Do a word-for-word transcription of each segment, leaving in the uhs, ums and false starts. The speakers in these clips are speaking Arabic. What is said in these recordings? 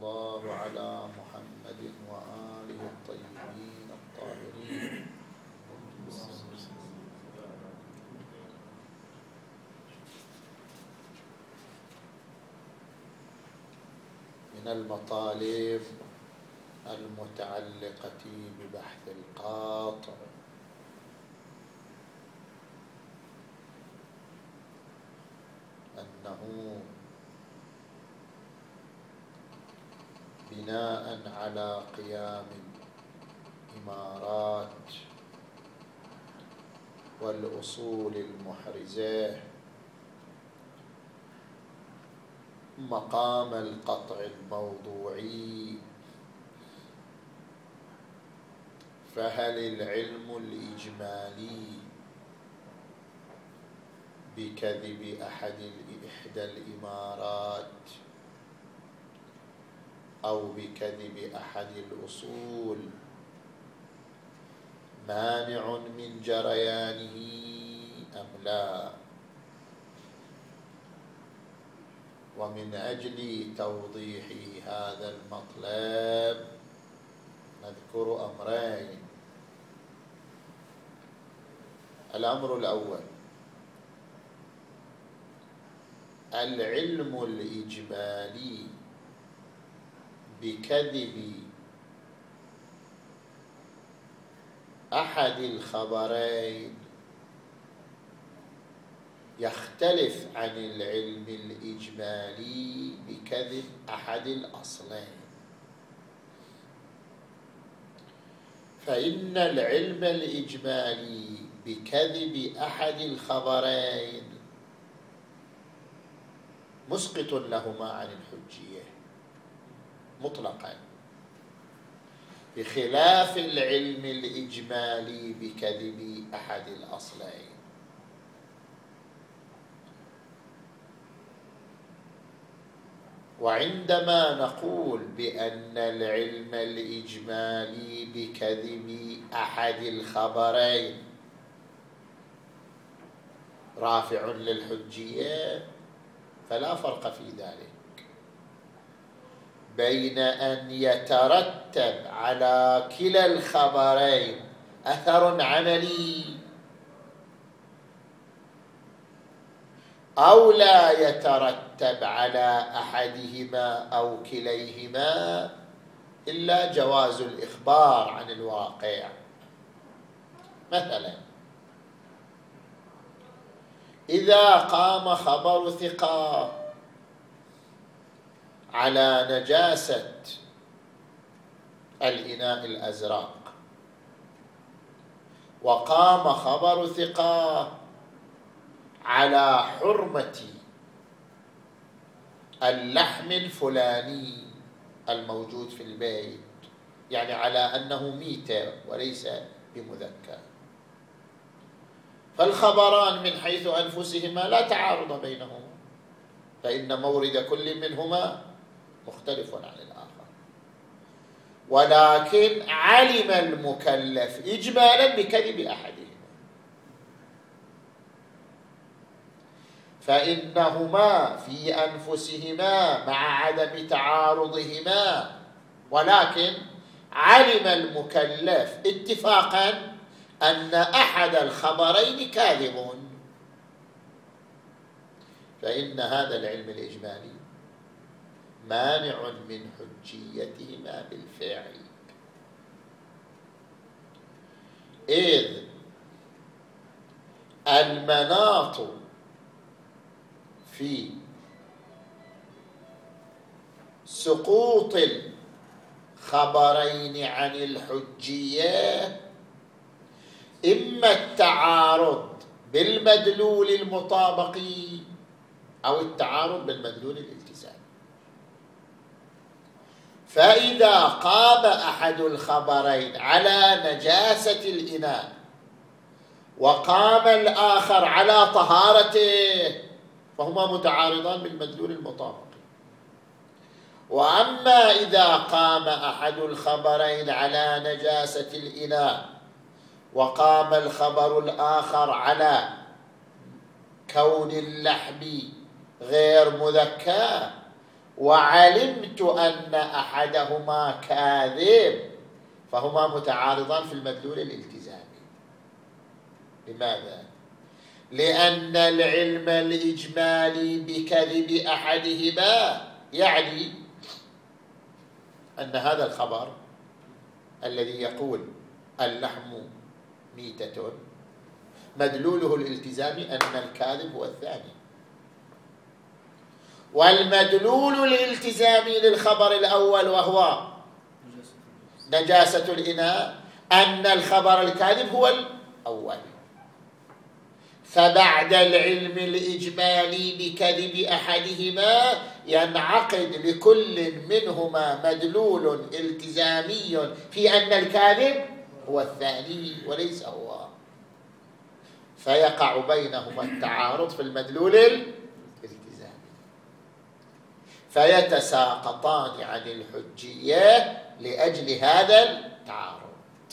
الله على محمد وآله الطيبين الطاهرين. من المطالب المتعلقة ببحث القاطع أنه بناء على قيام الإمارات والأصول المحرزة مقام القطع الموضوعي، فهل العلم الإجمالي بكذب أحد إحدى الإمارات أو بكذب أحد الأصول مانع من جريانه أم لا؟ ومن أجل توضيح هذا المطلب نذكر أمرين. الأمر الأول: العلم الإجمالي بكذب أحد الخبرين يختلف عن العلم الإجمالي بكذب أحد الأصلين، فإن العلم الإجمالي بكذب أحد الخبرين مسقط لهما عن الحجية مطلقا، بخلاف العلم الإجمالي بكذب أحد الأصلين. وعندما نقول بأن العلم الإجمالي بكذب أحد الخبرين رافع للحجية، فلا فرق في ذلك بين أن يترتب على كلا الخبرين أثر عملي أو لا يترتب على أحدهما أو كليهما إلا جواز الإخبار عن الواقع. مثلا إذا قام خبر ثقة على نجاسة الإناء الأزرق، وقام خبر ثقة على حرمة اللحم الفلاني الموجود في البيت، يعني على أنه ميتة وليس بمذكر، فالخبران من حيث أنفسهما لا تعارض بينهما، فإن مورد كل منهما مختلف عن الآخر، ولكن علم المكلف إجمالا بكذب أحدهما، فإنهما في أنفسهما مع عدم تعارضهما، ولكن علم المكلف اتفاقا أن أحد الخبرين كاذب، فإن هذا العلم الإجمالي مانع من حجيتهما بالفعل، إذ المناط في سقوط الخبرين عن الحجية إما التعارض بالمدلول المطابقي أو التعارض بالمدلول الالتزامي. فإذا قام أحد الخبرين على نجاسة الإناء وقام الآخر على طهارته فهما متعارضان بالمدلول المطابقي. وأما إذا قام أحد الخبرين على نجاسة الإناء وقام الخبر الآخر على كون اللحم غير مذكى، وعلمت أن أحدهما كاذب، فهما متعارضان في المدلول الالتزامي. لماذا؟ لأن العلم الإجمالي بكذب أحدهما يعني أن هذا الخبر الذي يقول اللحم ميتة مدلوله الالتزامي أن الكاذب هو الثاني، والمدلول الالتزامي للخبر الأول وهو نجاسة الإناء أن الخبر الكاذب هو الأول. فبعد العلم الإجمالي بكذب أحدهما ينعقد لكل منهما مدلول التزامي في أن الكاذب هو الثاني وليس هو، فيقع بينهما التعارض في المدلول الالتزامي، فيتساقطان عن الحجية لأجل هذا التعارض.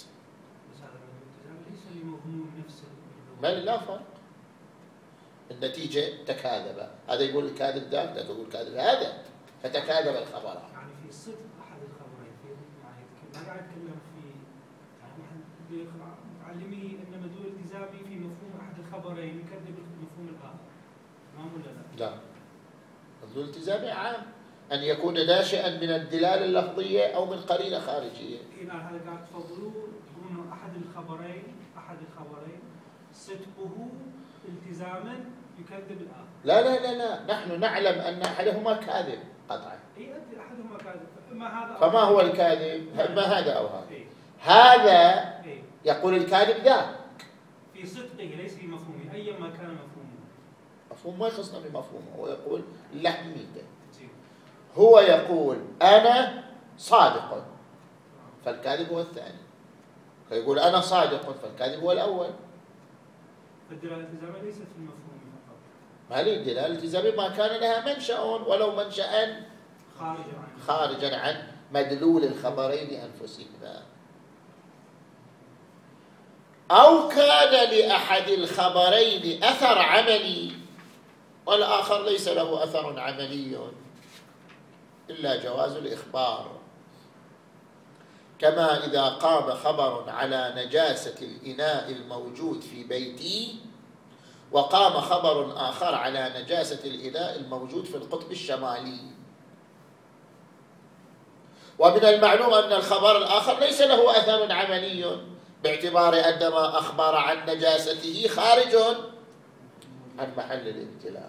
بل لا فرق، النتيجة تكاذب، هذا يقول الكاذب ذاك، هذا يقول الكاذب هذا، فتكاذب الخبر. يعني في صدق أحد الخبرين، في يعني ما قاعد يتكلم في يعني معلمي أن مدلول التزامي في مفهوم أحد الخبرين يكذب المفهوم الآخر، تمام ولا لا؟ لا، مدلول التزامي عام، أن يكون ناشئا من الدلالة اللفظية أو من قرينة خارجية. إذا هذا قاعد تفضلوا تقولون أحد الخبرين أحد الخبرين صدقه التزاما يكذب الآخر. لا لا لا لا، نحن نعلم أن أحدهما كاذب قطعا. إيه أحدهما كاذب، فما هذا فما هو الكاذب؟ إما هذا أو هذا. إيه؟ هذا إيه؟ يقول الكاذب ذاك في صدقه ليس في مفهومه أيما كان مفهومه. مفهوم ما يخصنا بمفهومه، هو يقول اللحم ميتة، هو يقول أنا صادق فالكاذب هو الثاني، فيقول أنا صادق فالكاذب هو الأول. فالدلالة الالتزامية ليست في المفهوم فقط. ما لي الدلالة الالتزامية ما كان لها منشأ ولو منشأ خارجا عن خارجا عن مدلول الخبرين أنفسهما، أو كان لأحد الخبرين أثر عملي والآخر ليس له أثر عملي إلا جواز الإخبار، كما إذا قام خبر على نجاسة الإناء الموجود في بيتي وقام خبر آخر على نجاسة الإناء الموجود في القطب الشمالي، ومن المعلوم أن الخبر الآخر ليس له أثر عملي باعتبار أن ما أخبر عن نجاسته خارج عن محل الامتلاك.